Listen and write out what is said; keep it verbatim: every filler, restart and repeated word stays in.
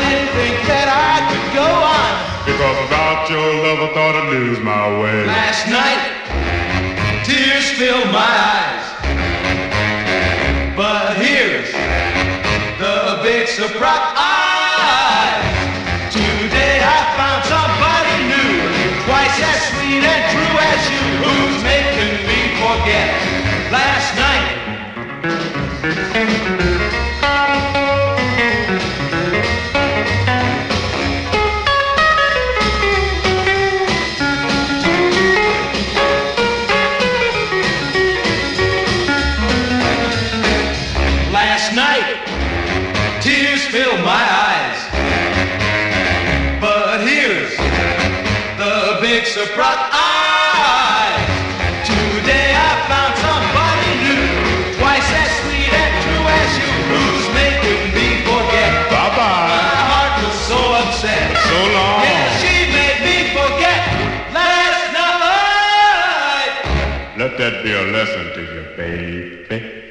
didn't think that I could go on. Because without your love I thought I'd lose my way. Last night, tears filled my eyes. But here's the big surprise. Today I found somebody new, twice as sweet and true as you, who's making me forget last night. Last night, tears filled my eyes. But here's the big surprise. Today I found somebody new, twice as sweet and true as you, who's making me forget. Bye-bye. My heart was so upset. So long. Yeah, she made me forget last night. Let that be a lesson to you, baby.